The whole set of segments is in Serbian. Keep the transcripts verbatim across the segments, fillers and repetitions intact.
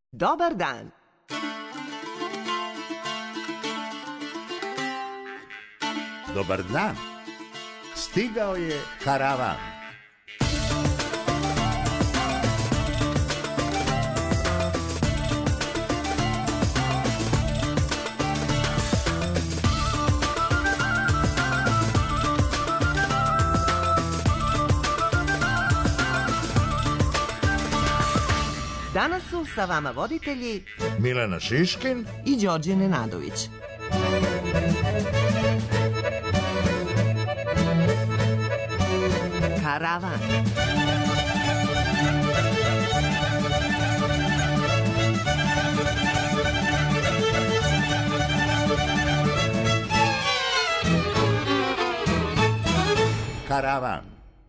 Dobar dan. Dobar dan. Stigao je karavan. Danas su sa vama voditelji Milena Šiškin i Đorđe Nenadović. Karavan. Karavan.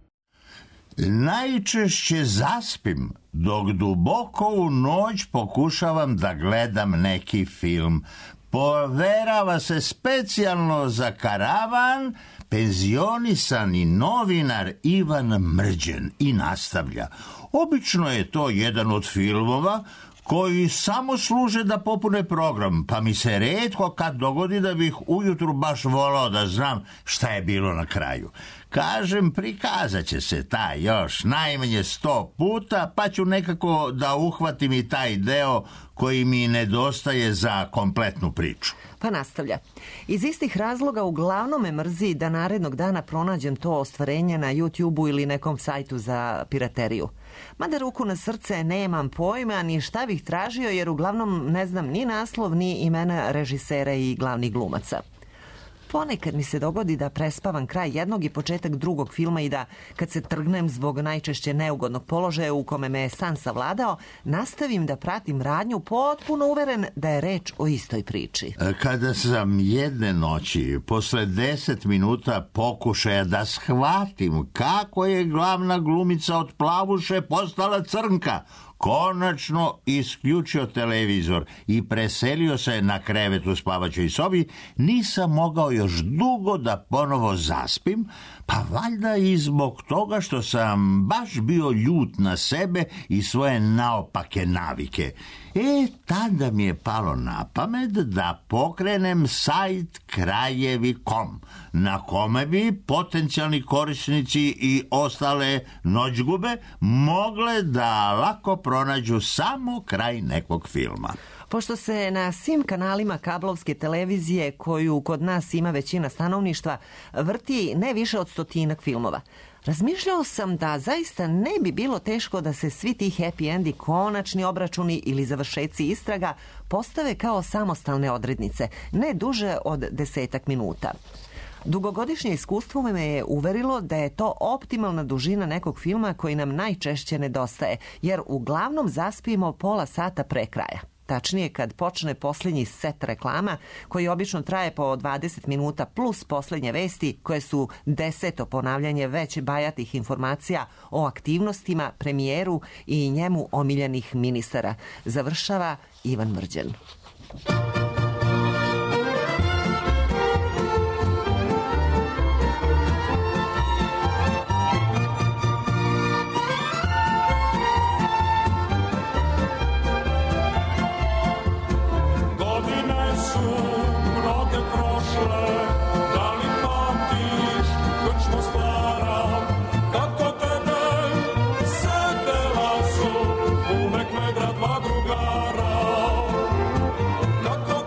Najčešće zaspim dok duboko u noć pokušavam da gledam neki film. Poverava se specijalno za karavan penzionisani novinar Ivan Mrđen i nastavlja. Obično je to jedan od filmova koji samo služe da popune program, pa mi se retko kad dogodi da bih ujutru baš volao da znam šta je bilo na kraju. Kažem, prikazat će se taj još najmanje sto puta, pa ću nekako da uhvatim i taj deo koji mi nedostaje za kompletnu priču. Pa nastavlja. Iz istih razloga uglavnom me mrzi da narednog dana pronađem to ostvarenje na YouTube-u ili nekom sajtu za pirateriju. Mada ruku na srce nemam pojma ni šta bih tražio, jer uglavnom ne znam ni naslov ni imena režisera i glavnih glumaca. Ponekad mi se dogodi da prespavam kraj jednog i početak drugog filma i da, kad se trgnem zbog najčešće neugodnog položaja u kome me je san savladao, nastavim da pratim radnju potpuno uveren da je reč o istoj priči. Kada sam jedne noći, posle deset minuta pokušaja da shvatim kako je glavna glumica od plavuše postala crnka, konačno isključio televizor i preselio se na krevet u spavaćoj sobi, nisam mogao još dugo da ponovo zaspim, pa valjda i zbog toga što sam baš bio ljut na sebe i svoje naopake navike. E, tada mi je palo na pamet da pokrenem sajt krajevi tačka com, na kome bi potencijalni korisnici i ostale noćgube mogle da lako pronađu samo kraj nekog filma. Pošto se na svim kanalima kablovske televizije, koju kod nas ima većina stanovništva, vrti ne više od stotinak filmova, razmišljao sam da zaista ne bi bilo teško da se svi ti happy endi, konačni obračuni ili završeci istraga postave kao samostalne odrednice, ne duže od desetak minuta. Dugogodišnje iskustvo me je uverilo da je to optimalna dužina nekog filma koji nam najčešće nedostaje, jer uglavnom zaspimo pola sata pre kraja. Tačnije, kad počne posljednji set reklama, koji obično traje po dvadeset minuta plus posljednje vesti, koje su deseto ponavljanje već bajatih informacija o aktivnostima, premijeru i njemu omiljenih ministara. Završava Ivan Mrđen. Kako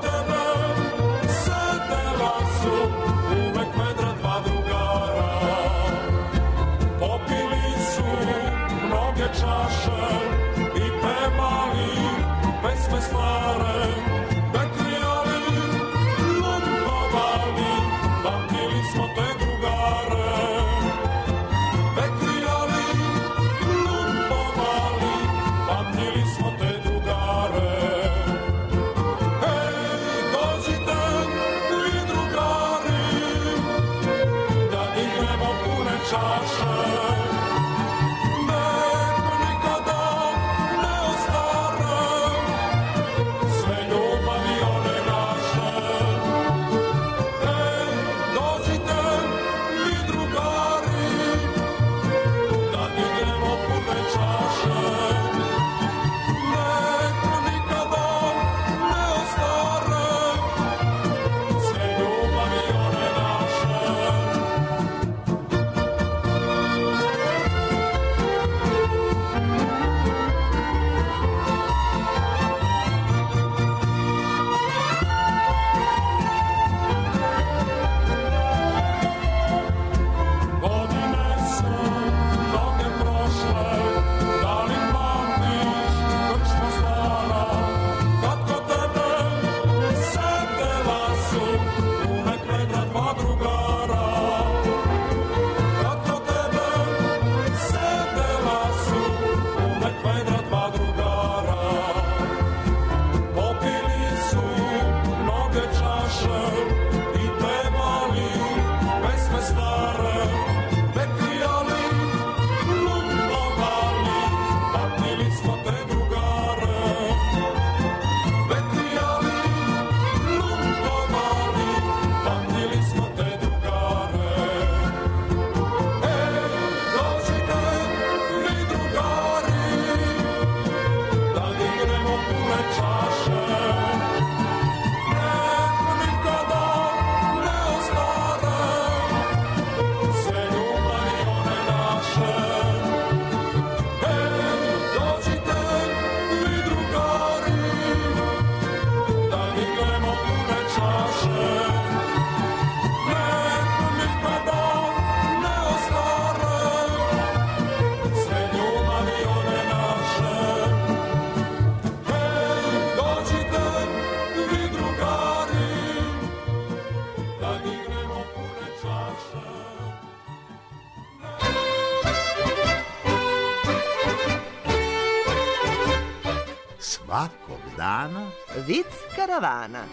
svakog dana Vic karavana.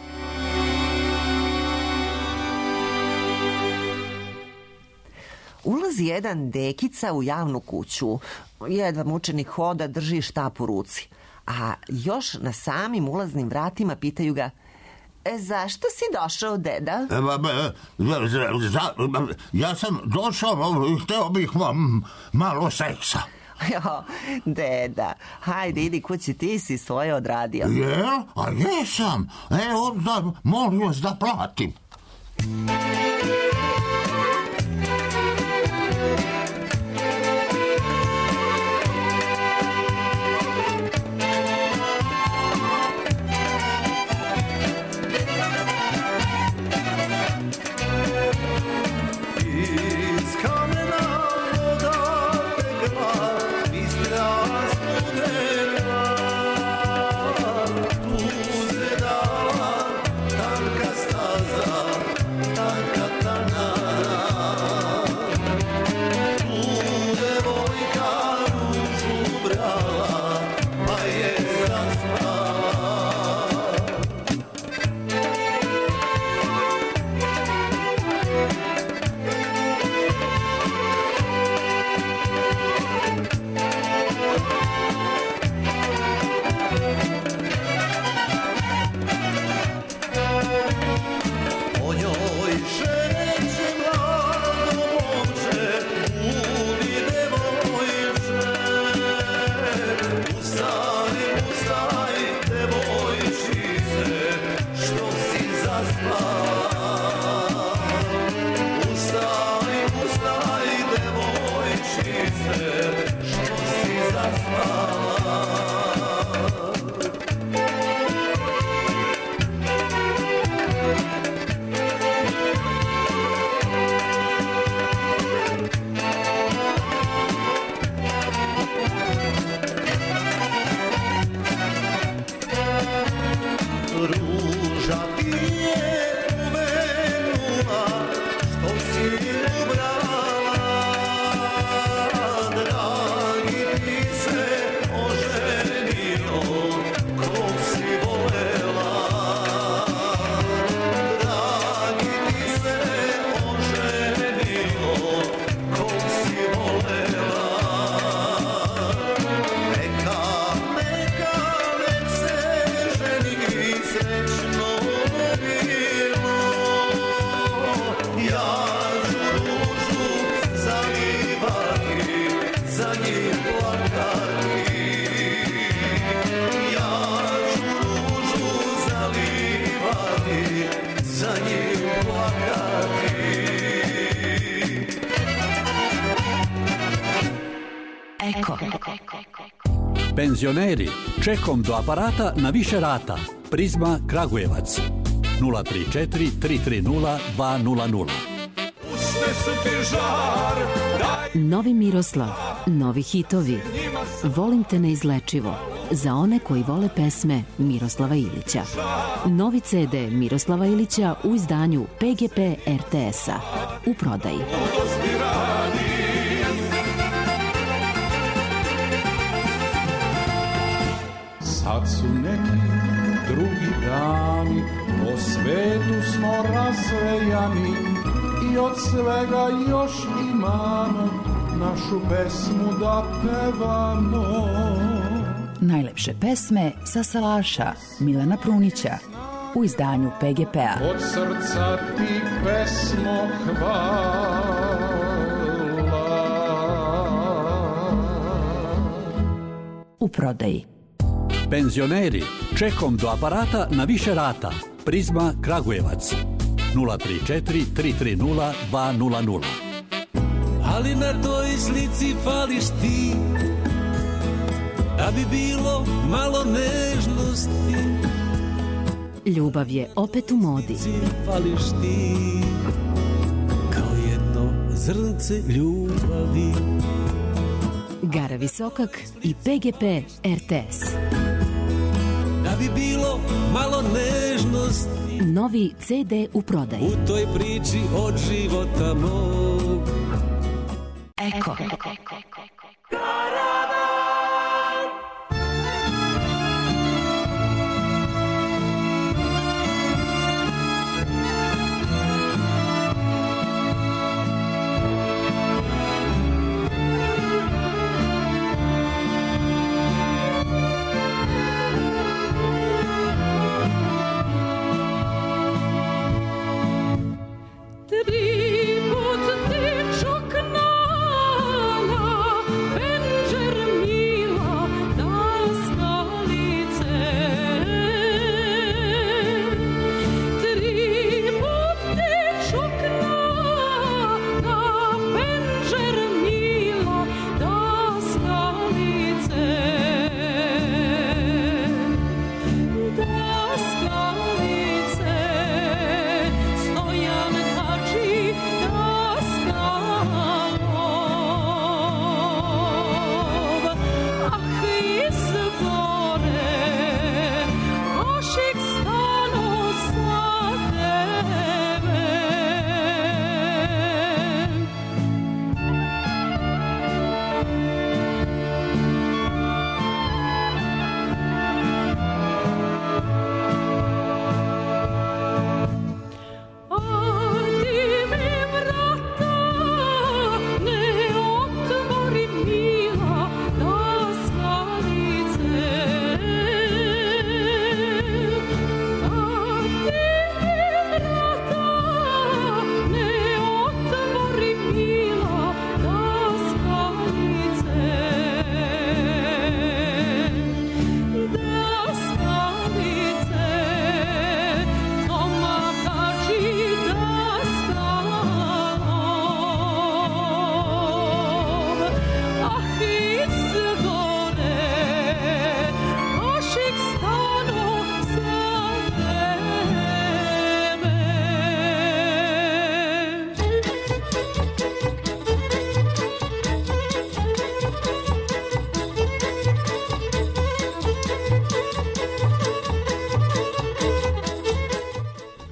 Ulazi jedan dekica u javnu kuću. Jedva mučenik hoda, drži štap u ruci. A još na samim ulaznim vratima pitaju ga: E, zašto si došao, deda? E, ba, ba, za, za, ja sam došao, hteo bih vam malo seksa. Jo, deda, hajde, idi kući, ti si svoje odradio. Jel? A jesam. E, onda molim vas da platim. Penzioneri, čekom do aparata na više rata. Prizma Kragujevac nula tri četiri tri tri nula dva nula nula. Novi Miroslav, novi hitovi. Volim te neizlečivo. Za one koji vole pesme Miroslava Ilića. Novi ce de Miroslava Ilića u izdanju pe ge pe er te es-a. U prodaji. Sad su neki drugi dani, po svetu smo razvejani i od svega još imamo našu pesmu da pevamo. Najlepše pesme sa salaša Milana Prunića u izdanju pe ge pe-a. Od srca ti pesmo hvala. U prodaji. Penzioneri, čekom do aparata na više rata. Prizma Kragujevac nula tri četiri tri tri nula dva nula nula. Ali na toj slici fališ ti, da bi bilo malo nežnosti. Ljubav je opet u modi. Fališ ti, kao jedno zrnce ljubavi. Gara Visokak i pe ge pe er te es. Da bi bilo malo nežnosti. Novi ce de u prodaji. U toj priči od života mog. Eko.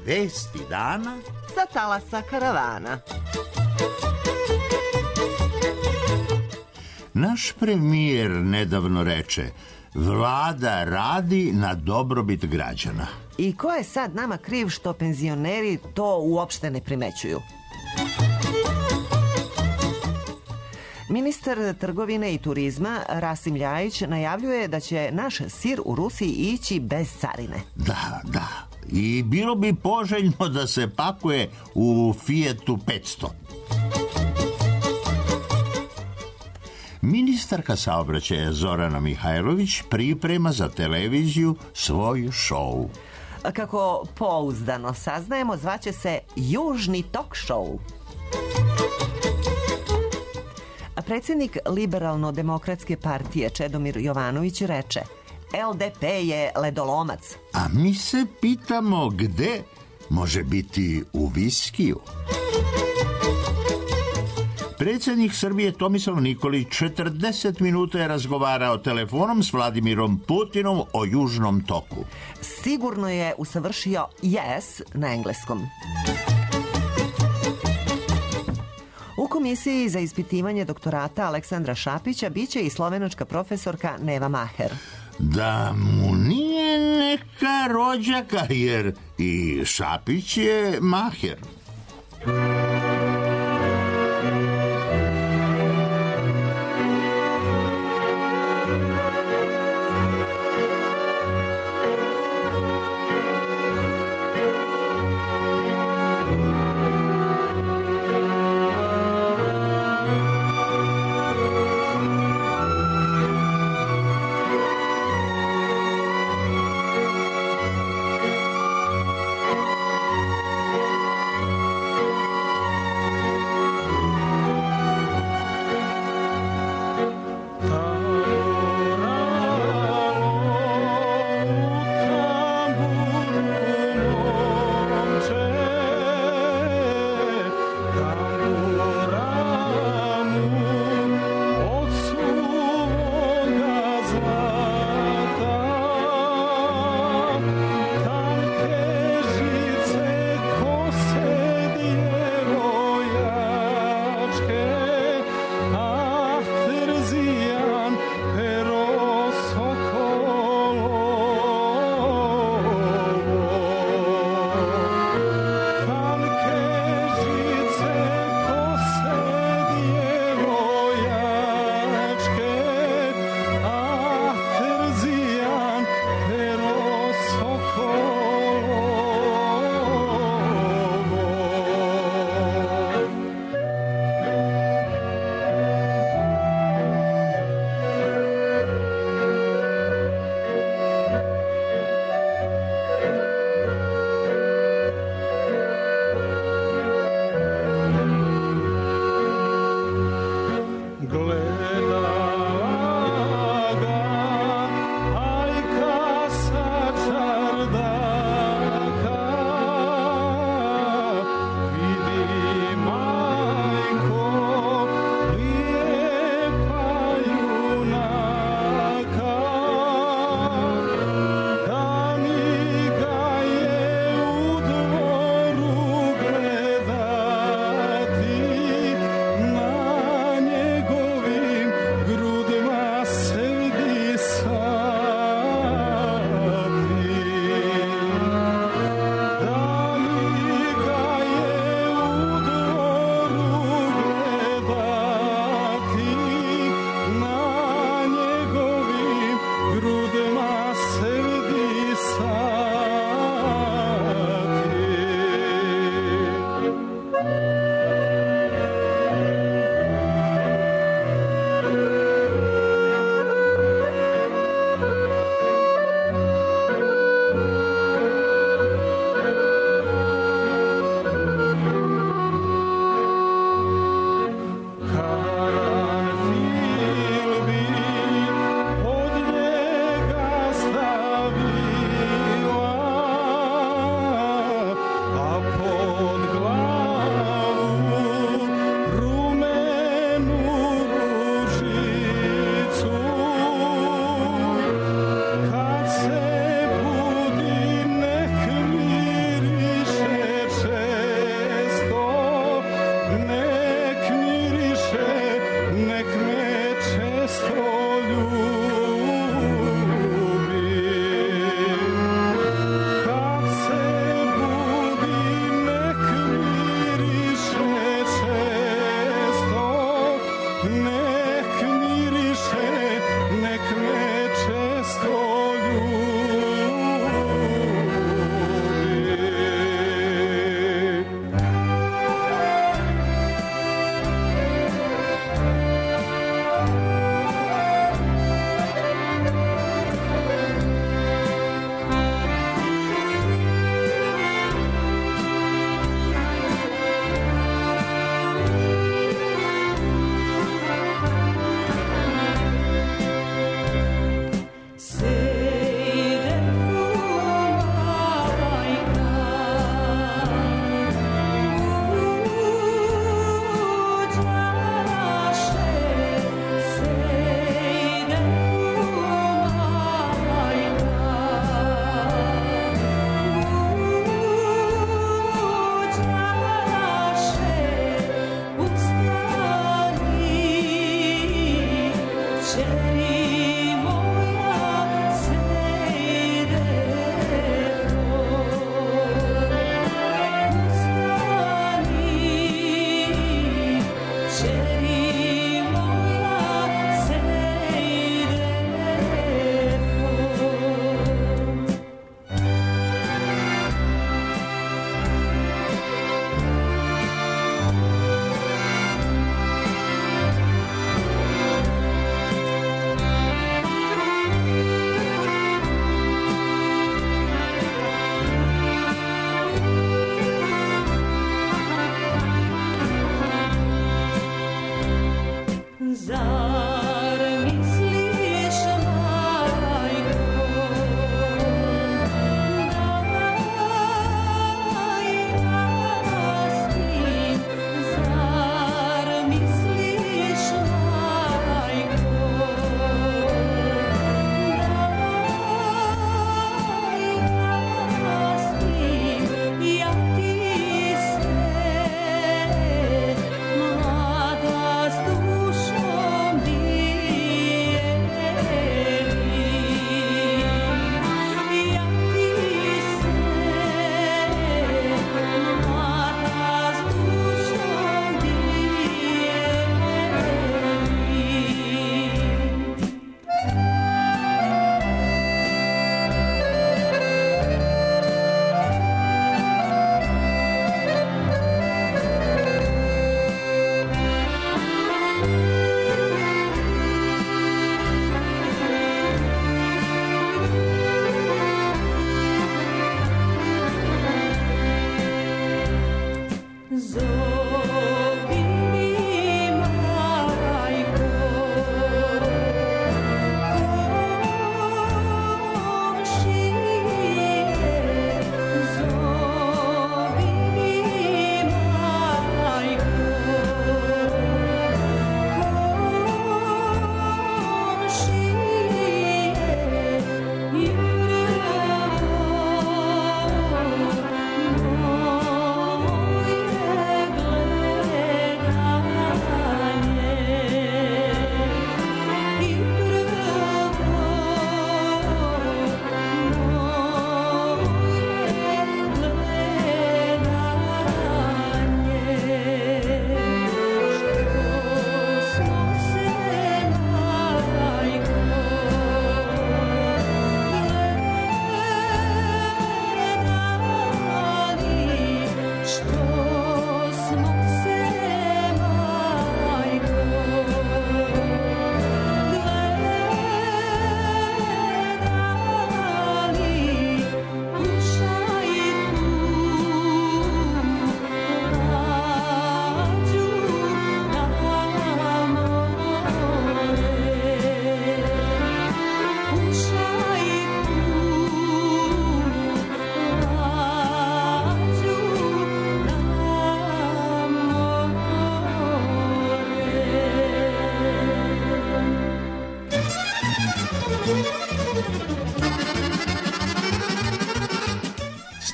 Vesti dana sa talasa karavana. Naš premijer nedavno reče: Vlada radi na dobrobit građana. I ko je sad nama kriv što penzioneri to uopšte ne primećuju? Ministar trgovine i turizma Rasim Ljajić najavljuje da će naš sir u Rusiji ići bez carine. Da, da. I bilo bi poželjno da se pakuje u Fiatu petsto. Ministarka saobraćaja Zorana Mihajlović priprema za televiziju svoj šou. Kako pouzdano saznajemo, zvaće se Južni tok show. Predsjednik Liberalno-demokratske partije Čedomir Jovanović reče: L D P je ledolomac. A mi se pitamo gde može biti u viskiju. Predsjednik Srbije Tomislav Nikolić četrdeset minuta je razgovarao telefonom s Vladimirom Putinom o Južnom toku. Sigurno je usavršio yes na engleskom. U komisiji za ispitivanje doktorata Aleksandra Šapića biće i slovenačka profesorka Neva Maher. Da mu nije neka rođaka, jer i Šapić je Maher.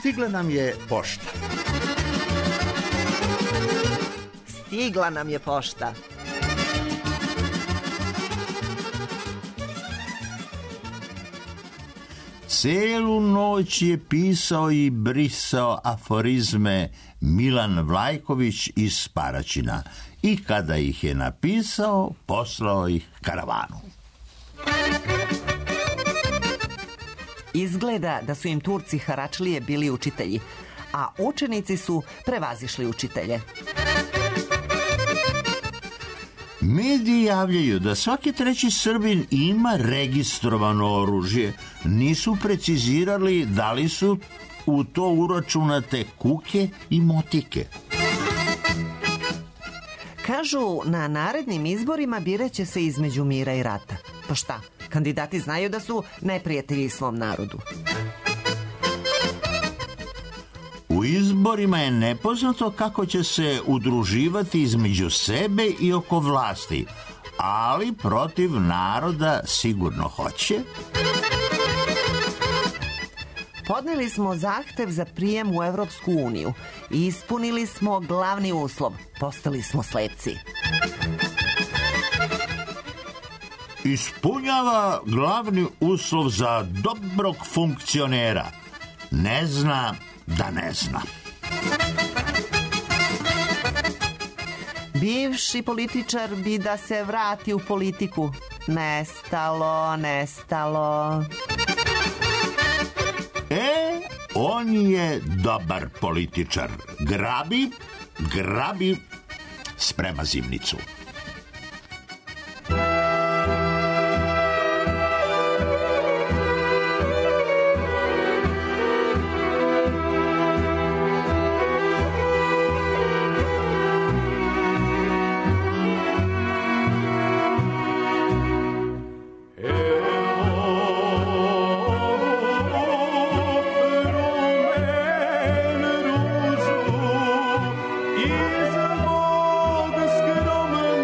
stigla nam je pošta. Stigla nam je pošta. Celu noć je pisao i brisao aforizme Milan Vlajković iz Paraćina i kada ih je napisao, poslao ih karavanu. Izgleda da su im Turci haračlije bili učitelji, a učenici su prevazišli učitelje. Mediji javljaju da svaki treći Srbin ima registrovano oružje. Nisu precizirali da li su u to uračunate kuke i motike. Kažu, na narednim izborima biraće se između mira i rata. Pa šta, kandidati znaju da su neprijatelji svom narodu. U izborima je nepoznato kako će se udruživati između sebe i oko vlasti, ali protiv naroda sigurno hoće. Podneli smo zahtev za prijem u Evropsku uniju i ispunili smo glavni uslov. Postali smo slepci. Ispunjava glavni uslov za dobrog funkcionera. Ne zna da ne zna. Bivši političar bi da se vrati u politiku. Nestalo, nestalo. E, on je dobar političar. Grabi, grabi, sprema zimnicu. Iz mog skromnog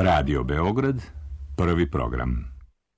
Radio Beograd, prvi program.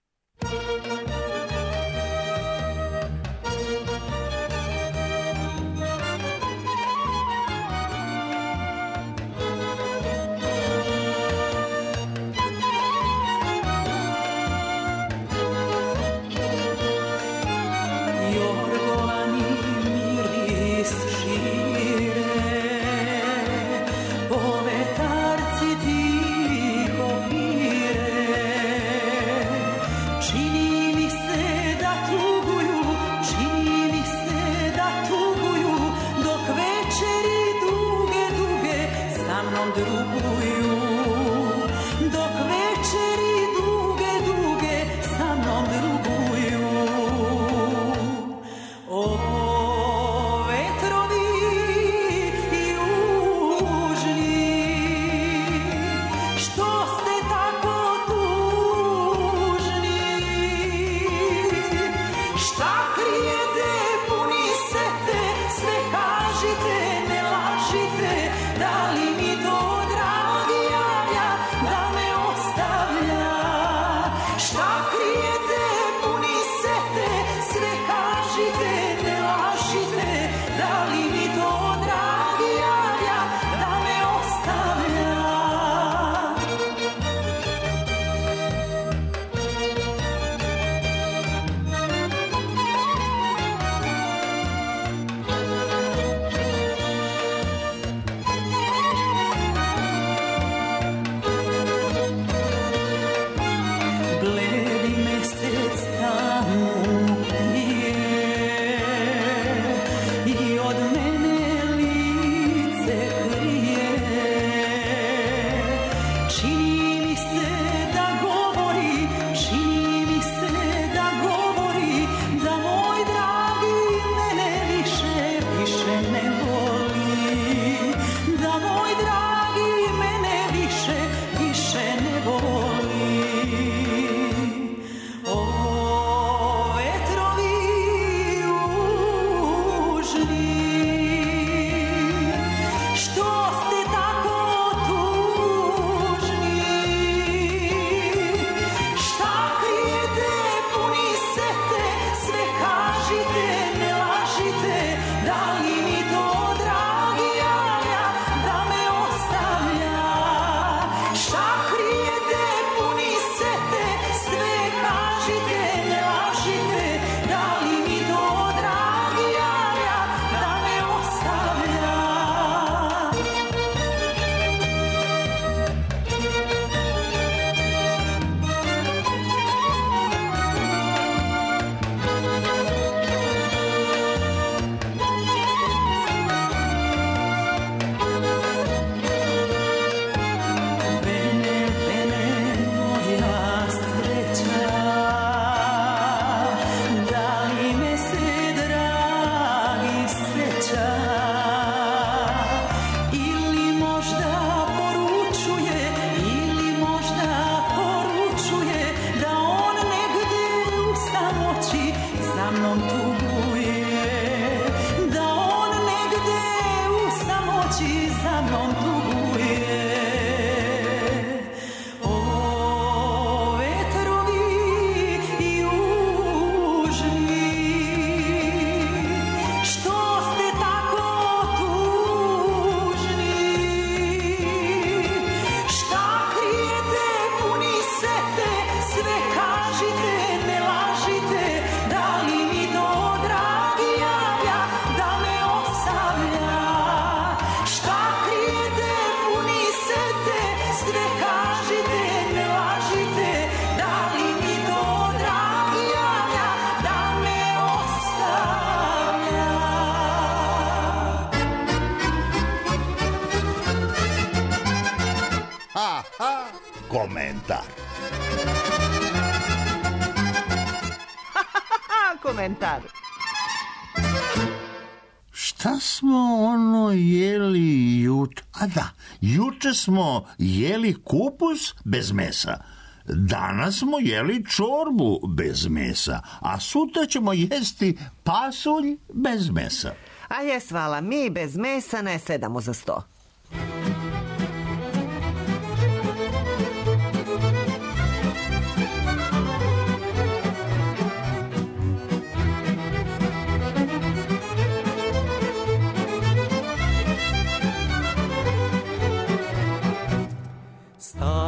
Komentar. Komentar. Šta smo ono jeli juče? A da, juče smo jeli kupus bez mesa. Danas smo jeli čorbu bez mesa, a sutra ćemo jesti pasulj bez mesa. A jes, Vala, mi bez mesa ne sedamo za sto.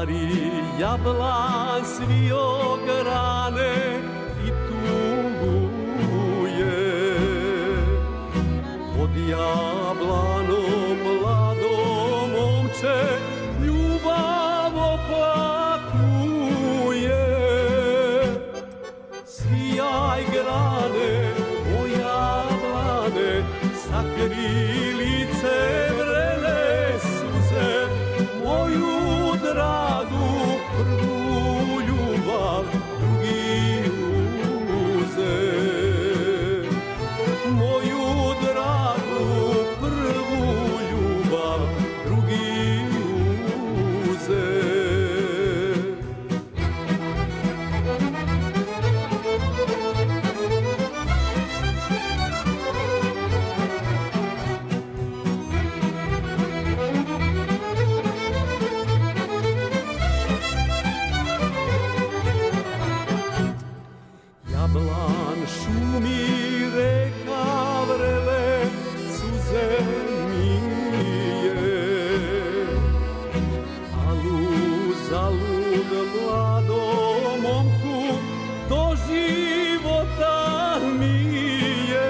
stari jablan svio grane i tuguje. Pod jablanom mlado momče ljubav oplakuje. Svijaj grane, o jablane, sakri lice vrele suze, moju dragu prvu ljubav drugi uze. Moju dragu prvu ljubav drugi uze. Jablan šumi, reka vrele, suze mije. Alu zalud mladom momku do života mije.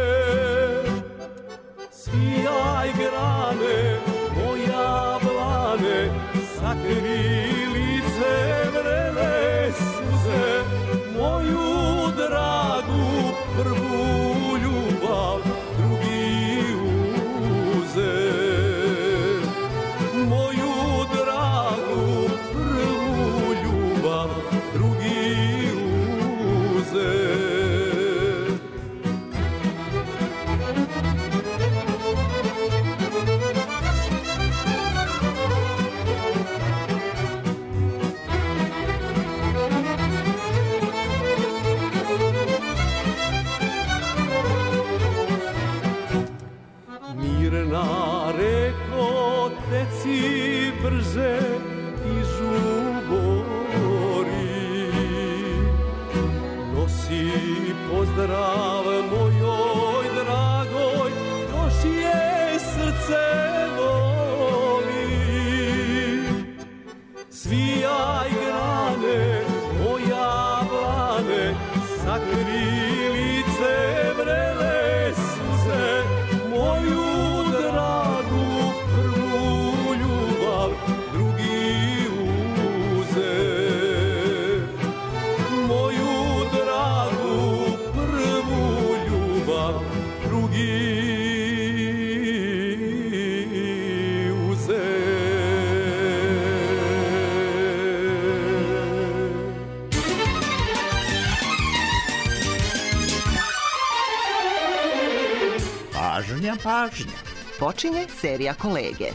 Svijaj grane, o jablane, sakri lice vrele suze, moju dragu prvu ljubav drugi uze. Moju dragu prvu ljubav drugi uze. Mirna reko, teci brže i žubori. Nosi pozdrav mojoj dragoj, još je srce voli. Svijaj grane, o jablane, sakri lice vrele suze, moju dragu prvu ljubav drugi uze. Moju dragu prvu ljubav drugi uze. Pažnja, pažnja. Počinje serija Kolege.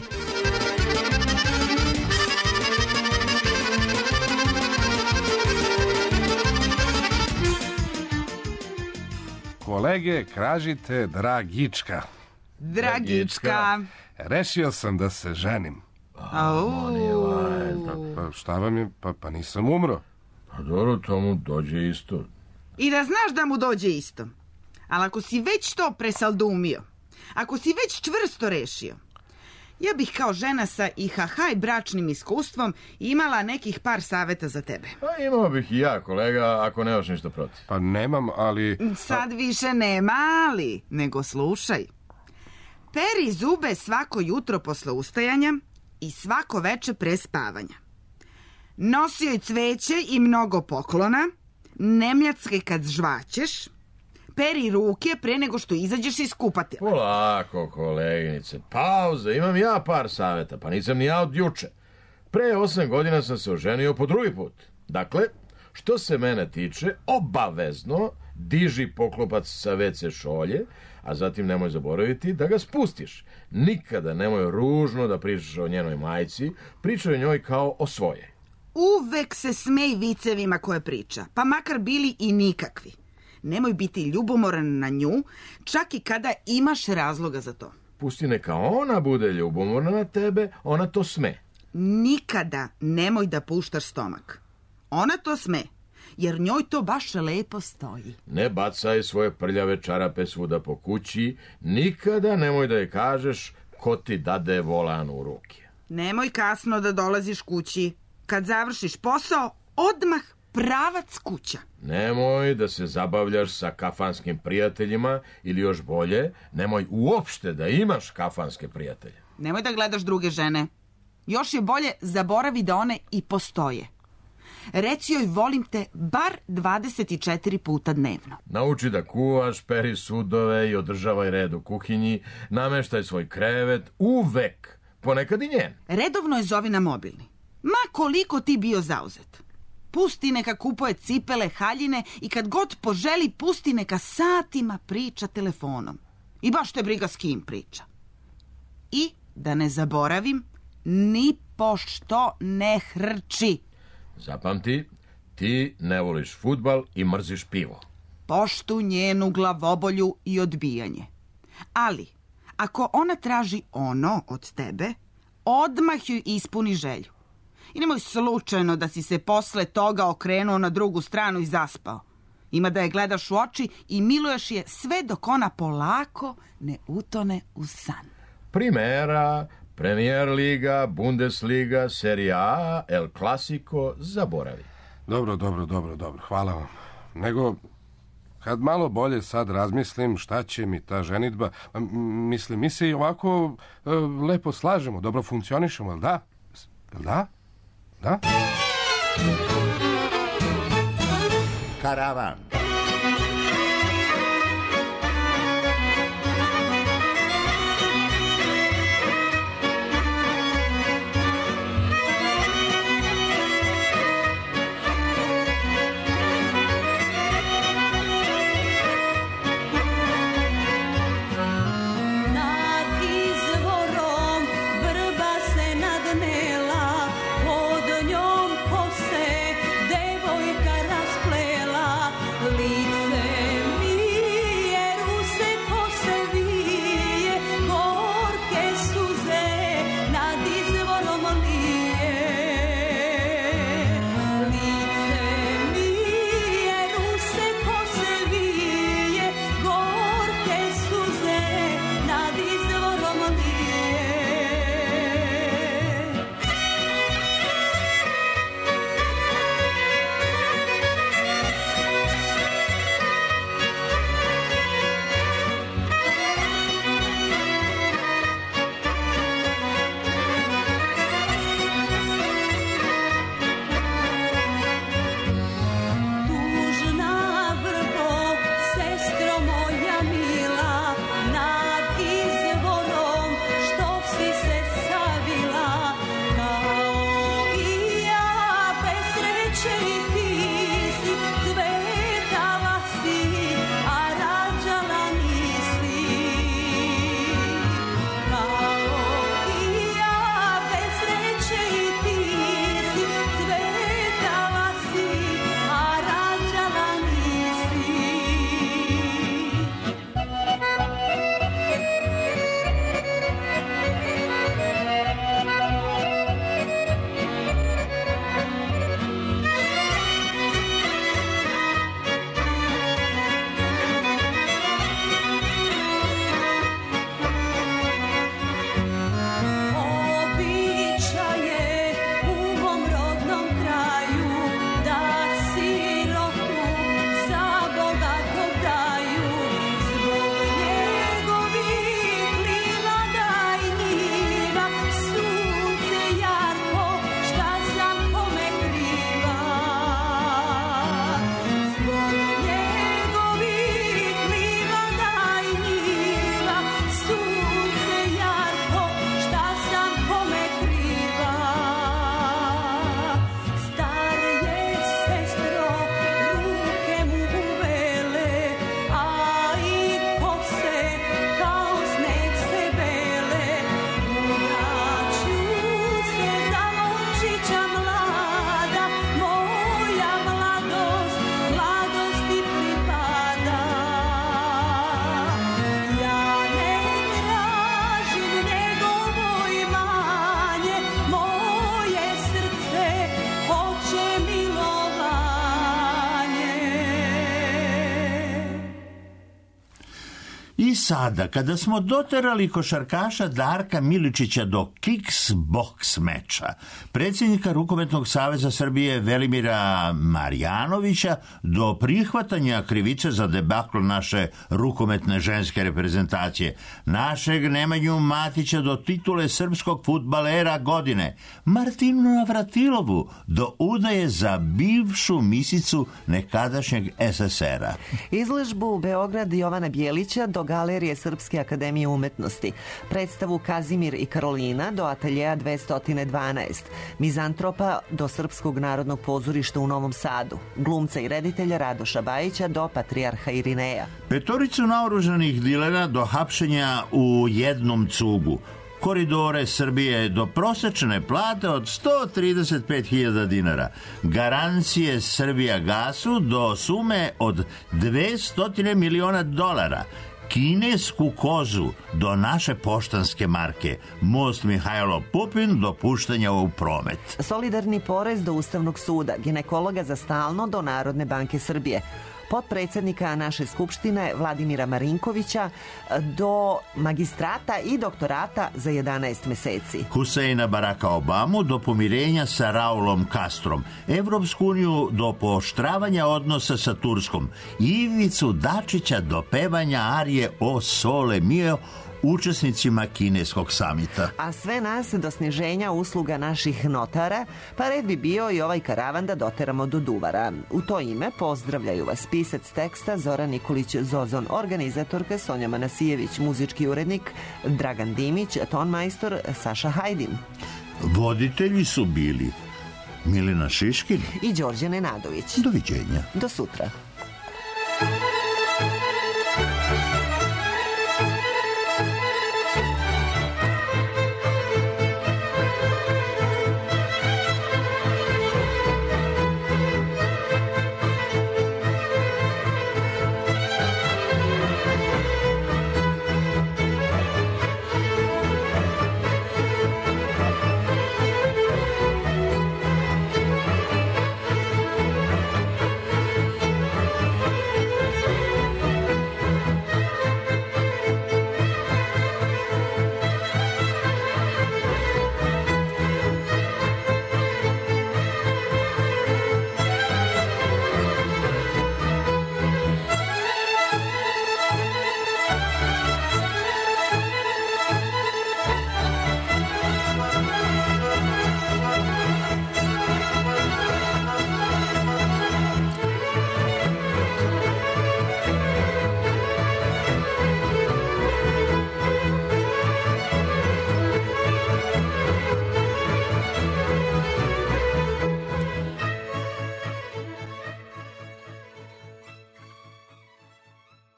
Kolege, kažite Dragička. Dragička. Rešio sam da se ženim. Au. Pa, pa šta vam je? Pa, pa nisam umro. Pa dobro, to mu dođe isto. I da znaš da mu dođe isto. Ali ako si već to presaldumio, ako si već čvrsto rešio, ja bih kao žena sa I H H i bračnim iskustvom imala nekih par saveta za tebe. Pa imao bih i ja, kolega, ako nemaš ništa protiv. Pa nemam, ali... Sad više nema ali, nego slušaj. Peri zube svako jutro posle ustajanja i svako veče pre spavanja. Nosi joj cveće i mnogo poklona, ne mljackaj kad žvaćeš, peri ruke pre nego što izađeš iz kupatila. Polako, koleginice, pauza, imam ja par saveta, pa nisam ni ja od juče. Pre osam godina sam se oženio po drugi put. Dakle, što se mene tiče, obavezno diži poklopac sa ve ce šolje, a zatim nemoj zaboraviti da ga spustiš. Nikada nemoj ružno da pričaš o njenoj majci, pričaj o njoj kao o svojej. Uvek se smej vicevima koje priča, pa makar bili i nikakvi. Nemoj biti ljubomoran na nju, čak i kada imaš razloga za to. Pusti neka ona bude ljubomorna na tebe, ona to sme. Nikada nemoj da puštaš stomak. Ona to sme, jer njoj to baš lepo stoji. Ne bacaj svoje prljave čarape svuda po kući, nikada nemoj da je kažeš ko ti dade volan u ruke. Nemoj kasno da dolaziš kući. Kad završiš posao, odmah pravac kuća. Nemoj da se zabavljaš sa kafanskim prijateljima ili još bolje, nemoj uopšte da imaš kafanske prijatelje. Nemoj da gledaš druge žene. Još je bolje zaboravi da one i postoje. Reci joj volim te bar dvadeset četiri puta dnevno. Nauči da kuvaš, peri sudove i održavaj red u kuhinji, nameštaj svoj krevet, uvek, ponekad i njen. Redovno je zovi na mobilni. Ma koliko ti bio zauzet. Pusti neka kupuje cipele, haljine i kad god poželi, pusti neka satima priča telefonom. I baš te briga s kim priča. I, da ne zaboravim, ni pošto ne hrči. Zapamti, ti ne voliš fudbal i mrziš pivo. Poštu njenu glavobolju i odbijanje. Ali, ako ona traži ono od tebe, odmah joj ispuni želju. I nemoj slučajno da si se posle toga okrenuo na drugu stranu i zaspao. Ima da je gledaš u oči i miluješ je sve dok ona polako ne utone u san. Primera, Premier Liga, Bundesliga, Serie A, El Clasico, zaboravi. Dobro, dobro, dobro, dobro, hvala vam. Nego, kad malo bolje sad razmislim šta će mi ta ženidba, mislim, mi se i ovako e, lepo slažemo, dobro funkcionišemo, jel da? Jel da? Da? Karavan. sada, kada smo doterali košarkaša Darka Miličića do kickboks meča, predsjednika Rukometnog saveza Srbije Velimira Marjanovića do prihvatanja krivice za debakl naše rukometne ženske reprezentacije, našeg Nemanju Matića do titule srpskog fudbalera godine, Martinu Navratilovu do udaje za bivšu misicu nekadašnjeg es es era. Izložbu Beograd Jovana Bjelića do Galerije Srpske akademije umetnosti, predstavu Kazimir i Karolina do ateljeja dvesta dvanaest, Mizantropa do Srpskog narodnog pozorišta u Novom Sadu, glumca i reditelja Radoša Bajića do Patrijarha Irineja. Petoricu naoružanih dilera do hapšenja u jednom cugu, Koridore Srbije do prosečne plate od sto trideset pet hiljada dinara, garancije Srbija gasu do sume od dvesta miliona dolara, kinesku kozu do naše poštanske marke, most Mihajlo Pupin do puštanja u promet. Solidarni porez do Ustavnog suda, ginekologa za stalno do Narodne banke Srbije, potpredsjednika naše skupštine Vladimira Marinkovića do magistrata i doktorata za jedanaest meseci. Huseina Baraka Obamu do pomirenja sa Raulom Castrom, Evropsku uniju do pooštravanja odnosa sa Turskom, Ivicu Dačića do pevanja arije O Sole Mio učesnicima kineskog samita. A sve nas do sniženja usluga naših notara, pa red bi bio i ovaj karavan da doteramo do Duvara. U to ime pozdravljaju vas pisac teksta Zoran Nikolić Zozon, organizatorka Sonja Manasijević, muzički urednik Dragan Dimić, tonmajstor Saša Hajdin. Voditelji su bili Milena Šiškin i Đorđe Nenadović. Doviđenja. Do sutra.